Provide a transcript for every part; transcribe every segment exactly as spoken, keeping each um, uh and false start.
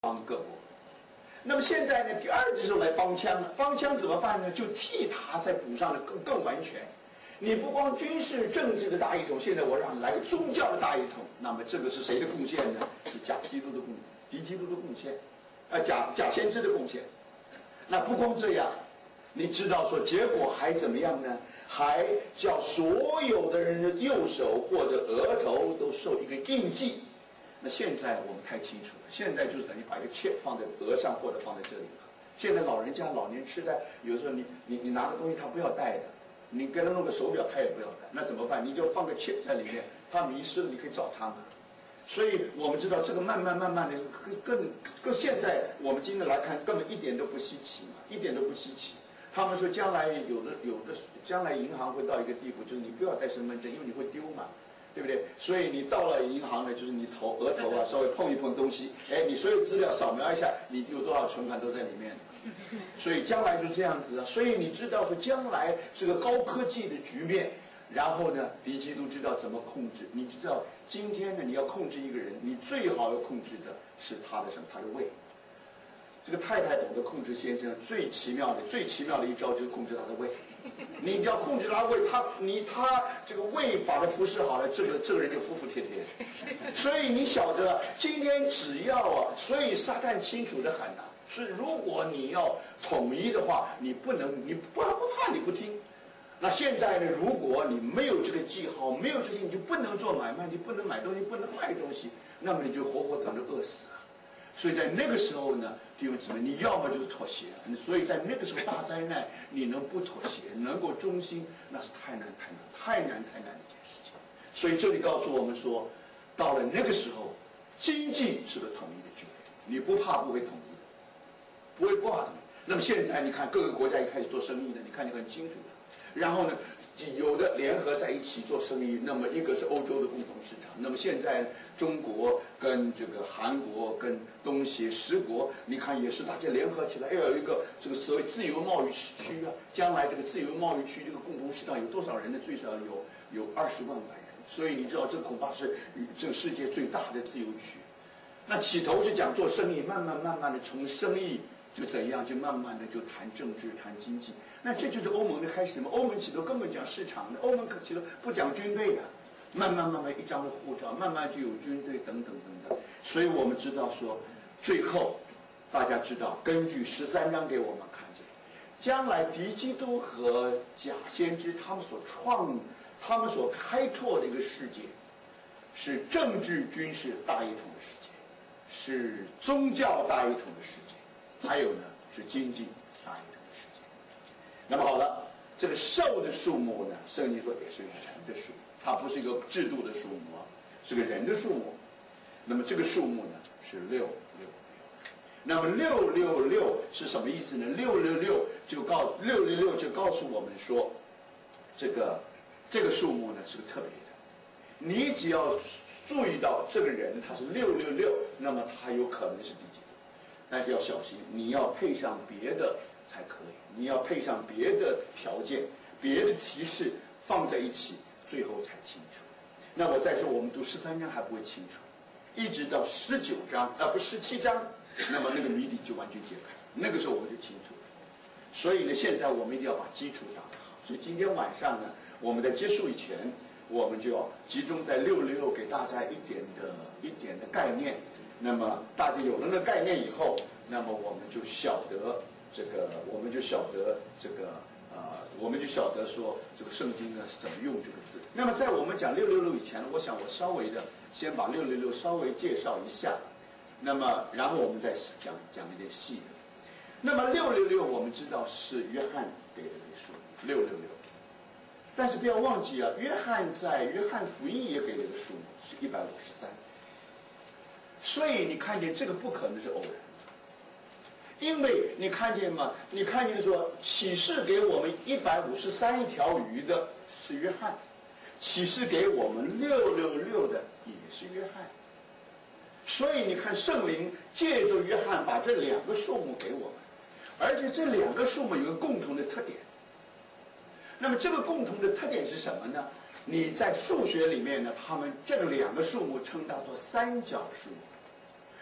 帮各国。那么现在呢，第二只手来帮腔了，帮腔怎么办呢？就替他再补上了更更完全。你不光军事政治的大一统，现在我让你来个宗教的大一统，那么这个是谁的贡献呢？是假基督的贡，敌基督的贡献，啊，假假先知的贡献。那不光这样，你知道说结果还怎么样呢？还叫所有的人的右手或者额头都受一个印记。那现在我们太清楚了，现在就是等于把一个切放在额上或者放在这里了。现在老人家老年痴呆，有时候你你你拿个东西他不要带的，你给他弄个手表他也不要带，那怎么办？你就放个切在里面，他迷失了你可以找他嘛。所以我们知道这个慢慢慢慢的更更更现在我们今天来看根本一点都不稀奇嘛，一点都不稀奇。他们说将来有的有的将来银行会到一个地步，就是你不要带身份证，因为你会丢嘛。对不对？所以你到了银行呢，就是你头额头啊稍微碰一碰东西，哎，你所有资料扫描一下，你有多少存款都在里面。所以将来就这样子啊。所以你知道说将来是个高科技的局面，然后呢，敌基督知道怎么控制。你知道今天呢，你要控制一个人，你最好要控制的是他的什么？他的胃。这个太太懂得控制先生，最奇妙的、最奇妙的一招就是控制他的胃。你只要控制他的胃，他你他这个胃把他服侍好了，这个这个人就服服帖帖。所以你晓得，今天只要啊，所以撒旦清楚的很啊，是如果你要统一的话，你不能，你不不怕你不听。那现在呢，如果你没有这个记号，没有这些，你就不能做买卖，你不能买东西，不能卖东西，那么你就活活等着饿死啊。所以在那个时候呢，弟兄姊妹，你要么就是妥协。所以在那个时候大灾难，你能不妥协，能够忠心，那是太难太难太难太难的一件事情。所以这里告诉我们说，到了那个时候，经济是个统一的局面，你不怕不会统一的，不会不怕统一。那么现在你看各个国家也开始做生意了，你看你很清楚了。然后呢，有的联合在一起做生意，那么一个是欧洲的共同市场，那么现在中国跟这个韩国跟东协十国，你看也是大家联合起来，要有一个这个所谓自由贸易区啊。将来这个自由贸易区这个共同市场有多少人呢？最少有有二十万万人，所以你知道这恐怕是这个世界最大的自由区。那起头是讲做生意，慢慢慢慢的从生意就怎样，就慢慢的就谈政治，谈经济。那这就是欧盟的开始嘛。欧盟起头根本讲市场的，欧盟起头不讲军队的，慢慢慢慢一张的护照，慢慢就有军队等等等等。所以我们知道说，最后大家知道，根据十三章给我们看见，将来敌基督和假先知他们所创、他们所开拓的一个世界，是政治军事大一统的世界，是宗教大一统的世界。还有呢，是经济大一统的世界。那么好了，这个兽的数目呢，圣经说也是人的数目，它不是一个制度的数目啊，是个人的数目。那么这个数目呢是六六六。那么六六六是什么意思呢？六六六就告六六六就告诉我们说，这个这个数目呢是个特别的。你只要注意到这个人他是六六六，那么他有可能是第几？但是要小心，你要配上别的才可以，你要配上别的条件、别的提示放在一起，最后才清楚。那我再说，我们读十三章还不会清楚，一直到十九章啊，不十七章，那么那个谜底就完全解开，那个时候我们就清楚了。所以呢，现在我们一定要把基础打得好。所以今天晚上呢，我们在结束以前，我们就要集中在六六六给大家一点的一点的概念。那么大家有了那个概念以后，那么我们就晓得这个，我们就晓得这个啊、呃，我们就晓得说这个圣经呢是怎么用这个字。那么在我们讲六六六以前，我想我稍微的先把六六六稍微介绍一下，那么然后我们再讲讲一点细的。那么六六六我们知道是约翰给的这个数六六六，但是不要忘记啊，约翰在约翰福音也给了一个数目是一百五十三。所以你看见这个不可能是偶然的，因为你看见吗？你看见说启示给我们一百五十三条鱼的是约翰，启示给我们六六六的也是约翰。所以你看圣灵借助约翰把这两个数目给我们，而且这两个数目有个共同的特点。那么这个共同的特点是什么呢？你在数学里面呢，他们这个两个数目称它做三角数目。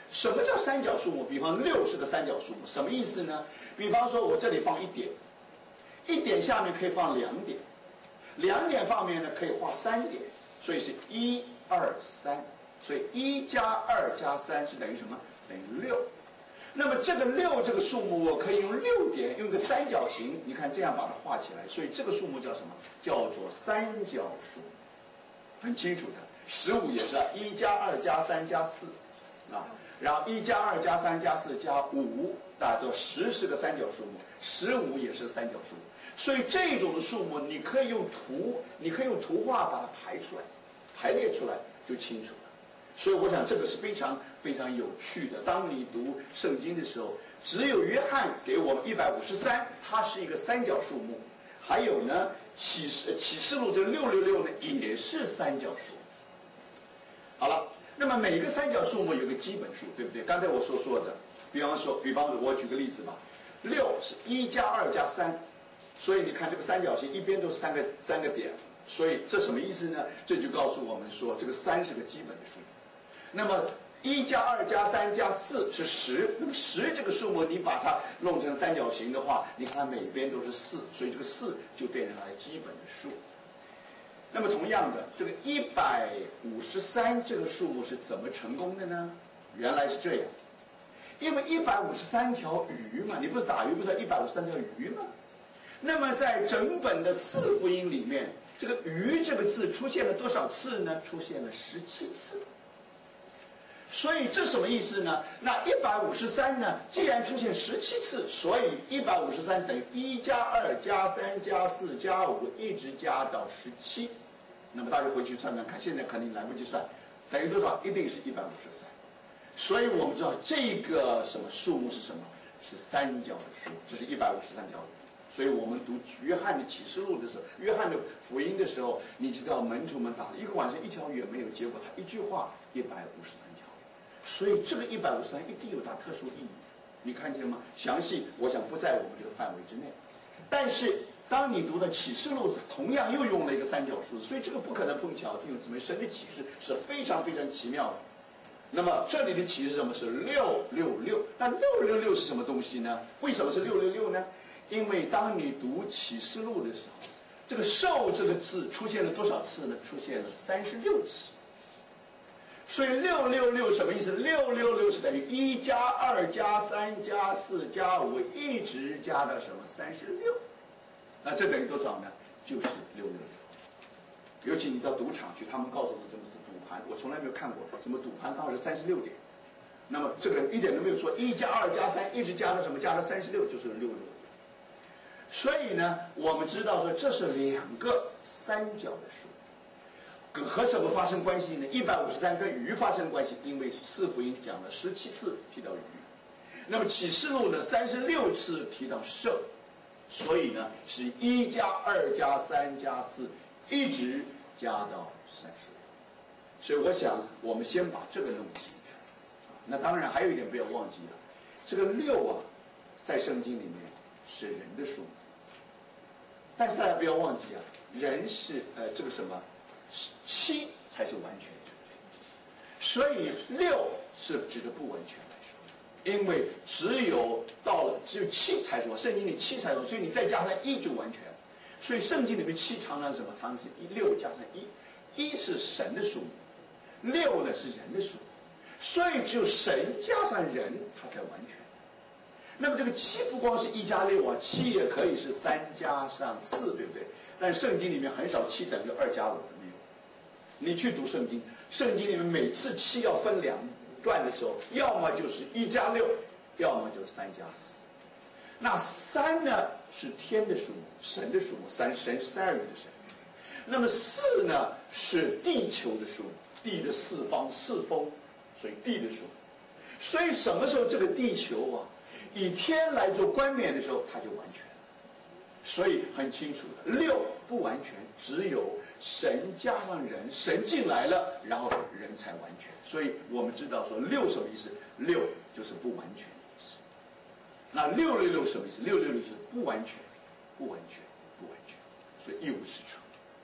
什么叫三角数目？比方六是个三角数目，什么意思呢？比方说我这里放一点，一点下面可以放两点，两点方面呢可以画三点，所以是一二三，所以一加二加三是等于什么？等于六。那么这个六这个数目，我可以用六点，用个三角形，你看这样把它画起来，所以这个数目叫什么？叫做三角数，很清楚的。十五也是一加二加三加四，啊，然后一加二加三加四加五，大家都十是个三角数目，十五也是三角数目，所以这种的数目你可以用图，你可以用图画把它排出来，排列出来就清楚了。所以我想这个是非常非常有趣的。当你读圣经的时候，只有约翰给我们一百五十三，它是一个三角数目，还有呢启示启示录这六六六呢也是三角数。好了，那么每个三角数目有个基本数，对不对？刚才我所说的，比方说，比方说我举个例子吧，六是一加二加三，所以你看这个三角形一边都是三个三个点，所以这什么意思呢？这就告诉我们说，这个三是个基本的数。那么一加二加三加四是十，那么十这个数目你把它弄成三角形的话，你看它每边都是四，所以这个四就变成了基本的数。那么同样的，这个一百五十三这个数目是怎么成功的呢？原来是这样，因为一百五十三条鱼嘛，你不是打鱼不是一百五十三条鱼吗？那么在整本的四福音里面，这个鱼这个字出现了多少次呢？出现了十七次。所以这什么意思呢？那一百五十三呢，既然出现十七次，所以一百五十三等于一加二加三加四加五，一直加到十七。那么大家回去算算看，现在肯定来不及算，等于多少？一定是一百五十三。所以我们知道这个什么数目是什么？是三角的数，这是一百五十三条鱼。所以我们读约翰的启示录的时候，约翰的福音的时候，你知道门徒们打了一个晚上一条鱼也没有，结果他一句话一百五十三条。所以这个一百五十三一定有它特殊意义，你看见吗？详细我想不在我们这个范围之内。但是当你读的启示录，同样又用了一个三角数，所以这个不可能碰巧。弟兄姊妹，神的启示是非常非常奇妙的。那么这里的启示是什么？是六六六。那六六六是什么东西呢？为什么是六六六呢？因为当你读启示录的时候，这个兽这个字出现了多少次呢？出现了三十六次。所以六六六什么意思？六六六是等于一加二加三加四加五，一直加到什么？三十六。那这等于多少呢？就是六六六。尤其你到赌场去，他们告诉我这么是赌盘，我从来没有看过什么赌盘刚好是三十六点。那么这个一点都没有说一加二加三，一直加到什么？加到三十六，就是六六六。所以呢，我们知道说这是两个三角的数。和什么发生关系呢？一百五十三跟鱼发生关系，因为四福音讲了十七次提到鱼，那么启示录呢三十六次提到兽，所以呢是一加二加三加四，一直加到三十六。所以我想我们先把这个弄清楚。那当然还有一点不要忘记了，这个六啊，在圣经里面是人的数目，但是大家不要忘记啊，人是呃这个什么？七才是完全的，所以六是指的不完全来说，因为只有到了只有七才说，圣经里七才说，所以你再加上一就完全了。所以圣经里面七常常什么？常常是一六加上一，一是神的数目，六呢是人的数目，所以只有神加上人，它才完全。那么这个七不光是一加六啊，七也可以是三加上四，对不对？但圣经里面很少七等于二加五的，没有。你去读圣经，圣经里面每次七要分两段的时候，要么就是一加六，要么就是三加四。那三呢是天的数目，神的数目，三神是三而已的神。那么四呢是地球的数目，地的四方四风，所以地的数目。所以什么时候这个地球啊以天来做冠冕的时候，它就完全了。所以很清楚的，六不完全，只有神加上人，神进来了，然后人才完全。所以我们知道说六什么意思？六就是不完全的意思。那六六六什么意思？六六六是不完全，不完全，不完全，所以一无是处。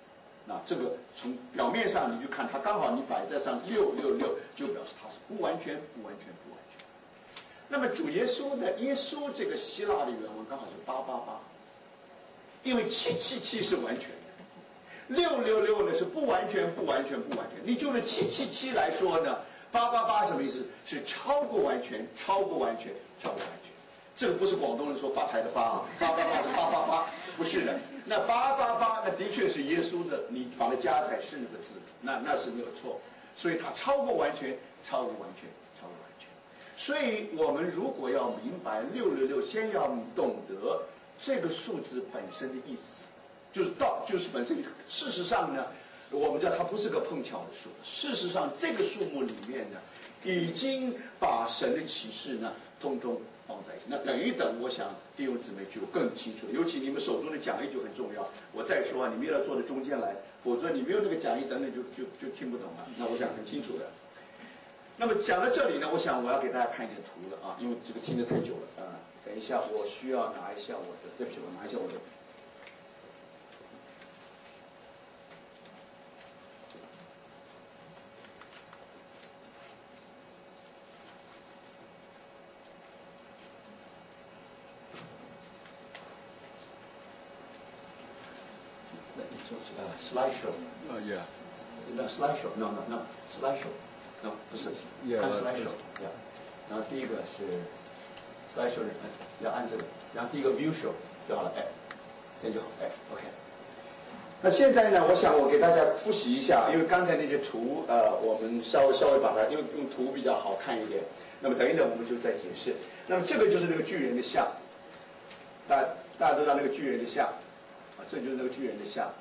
那这个从表面上你就看它刚好你摆在上六六六，就表示它是不完全、不完全、不完全。那么主耶稣呢？耶稣这个希腊的原文刚好是八八八，因为七七七是完全的，六六六呢是不完全、不完全、不完全。你就着七七七来说呢，八八八什么意思？是超过完全、超过完全、超过完全。这个不是广东人说发财的发啊，八八八是发发发，不是的。那八八八那的确是耶稣的，你把它加在是那个字，那那是没有错。所以它超过完全，超过完全，超过完全。所以我们如果要明白六六六，先要懂得这个数字本身的意思，就是到就是本身。事实上呢，我们知道它不是个碰巧的数，事实上这个数目里面呢，已经把神的启示呢，通通放在一起。那等一等，我想弟兄姊妹就更清楚了。尤其你们手中的讲义就很重要。我再说啊，你们要坐到中间来，否则你没有那个讲义，等等就就就听不懂了。那我想很清楚的。那么讲到这里呢，我想我要给大家看一点图了啊，因为这个听得太久了啊。等一下，我需要拿一下我的，对不起，我拿一下我的。Uh, slideshow. Oh yeah. No slideshow. No no no slideshow. No 不是。 Yeah. 看 slideshow. Yeah. 然后第一个是 slideshow， 要按这个。然后第一个 view show 就好了，哎，这样就好，哎 ，OK。那现在呢，我想我给大家复习一下，因为刚才那些图，呃，我们稍微稍微把它，因为用图比较好看一点。那么等一等我们就再解释。那么这个就是那个巨人的像，大家大家都知道那个巨人的像，啊，这就是那个巨人的像。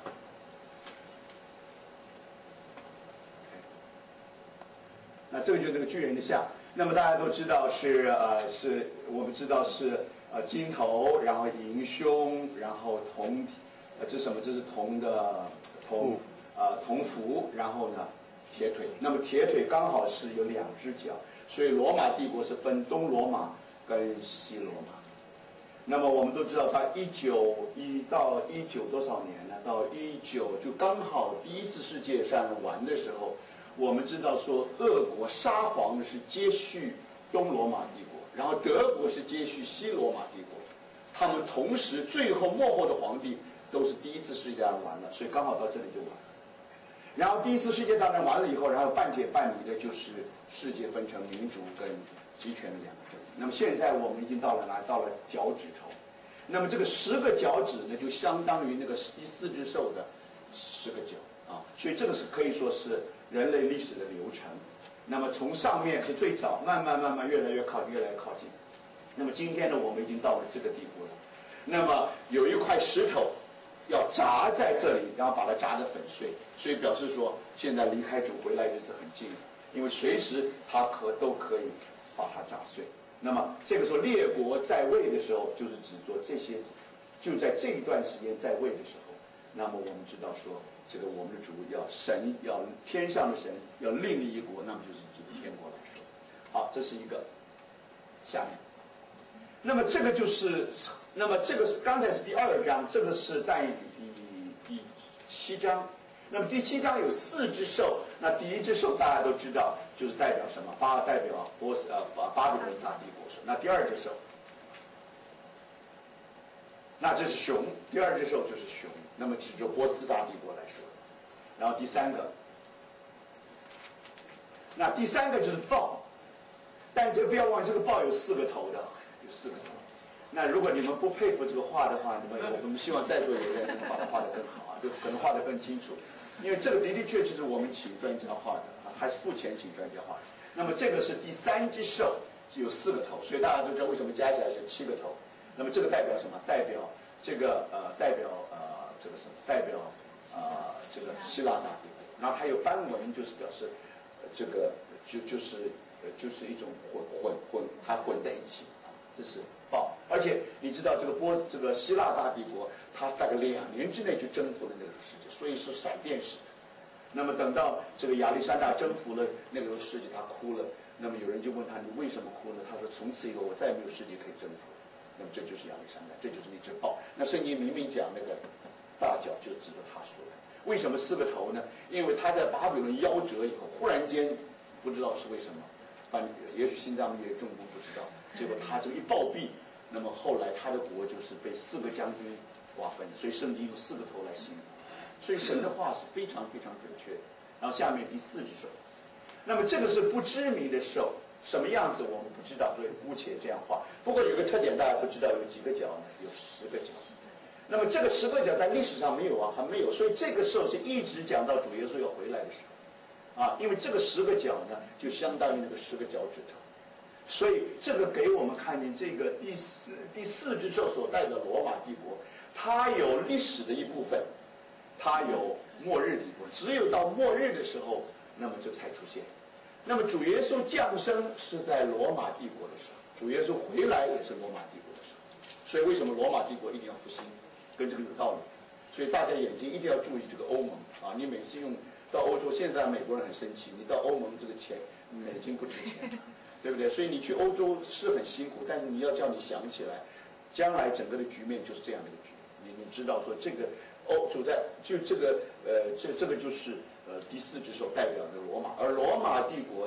那这个就是那个巨人的像。那么大家都知道是呃是我们知道是呃金头，然后银胸，然后铜，呃这是什么？这是铜的铜呃铜符，然后呢铁腿。那么铁腿刚好是有两只脚，所以罗马帝国是分东罗马跟西罗马。那么我们都知道，它一九一到一九多少年呢？到一九就刚好第一次世界上完的时候。我们知道说，俄国沙皇是接续东罗马帝国，然后德国是接续西罗马帝国，他们同时最后末后的皇帝都是第一次世界大战完了，所以刚好到这里就完了。然后第一次世界大战完了以后，然后半解半离的就是世界分成民主跟集权的两个阵营。那么现在我们已经到了哪？到了脚趾头。那么这个十个脚趾呢，就相当于那个第四只兽的十个脚啊，所以这个是可以说是人类历史的流程。那么从上面是最早，慢慢慢慢越来越靠近，越来越靠近。那么今天呢，我们已经到了这个地步了。那么有一块石头要砸在这里，然后把它砸得粉碎，所以表示说现在离开主回来日子很近，因为随时他可都可以把它砸碎。那么这个时候列国在位的时候，就是指说这些，就在这一段时间在位的时候，那么我们知道说，这个我们的主要神要天上的神要另立一国，那么就是指天国来说。好，这是一个。下面，那么这个就是，那么这个是刚才是第二章，这个是但以理第第七章。那么第七章有四只兽，那第一只兽大家都知道，就是代表什么？巴代表波斯呃巴巴比伦大帝国兽。那第二只兽，那这是熊，第二只兽就是熊。那么指着波斯大帝国来说，然后第三个，那第三个就是豹，但这个不要忘记，这个豹有四个头的，有四个头。那如果你们不佩服这个画的话，你们我们希望在座有人能把它画得更好啊，就可能画得更清楚，因为这个的的确确是我们请专家画的啊，还是付钱请专家画的。那么这个是第三只兽，有四个头，所以大家都知道为什么加起来是七个头。那么这个代表什么？代表这个呃，代表呃，这个是代表呃，这个希腊大帝国。然后它有斑纹，就是表示、呃、这个就就是呃就是一种混混混，它混在一起啊，这是豹。而且你知道这个波这个希腊大帝国，它大概两年之内就征服了那个世界，所以是闪电式。那么等到这个亚历山大征服了那个世界，他哭了。那么有人就问他，你为什么哭呢？他说，从此以后我再也没有世界可以征服了。那么这就是亚历山大，这就是那只豹。那圣经明明讲那个大脚就指着他说的。 为什么四个头呢？因为他在巴比伦夭折以后，忽然间不知道是为什么，反正也许心脏病也中毒不知道，结果他这个一暴毙，那么后来他的国就是被四个将军瓜分，所以圣经用四个头来形容。所以神的话是非常非常准确的。然后下面第四只手，那么这个是不知名的兽，什么样子我们不知道，所以姑且这样画。不过有个特点大家都知道，有几个角呢？有十个角。那么这个十个角在历史上没有啊，还没有，所以这个兽是一直讲到主耶稣要回来的时候，啊，因为这个十个角呢，就相当于那个十个脚趾头，所以这个给我们看见这个第四第四只兽所代表罗马帝国，它有历史的一部分，它有末日的一部分，只有到末日的时候，那么这才出现。那么主耶稣降生是在罗马帝国的时候，主耶稣回来也是罗马帝国的时候，所以为什么罗马帝国一定要复兴？跟这个有道理，所以大家眼睛一定要注意这个欧盟啊！你每次用到欧洲，现在美国人很生气，你到欧盟这个钱美金不值钱，对不对？所以你去欧洲是很辛苦，但是你要叫你想起来，将来整个的局面就是这样的一个局面。你你知道说这个欧主在就这个呃这这个就是呃第四只手代表的罗马，而罗马帝国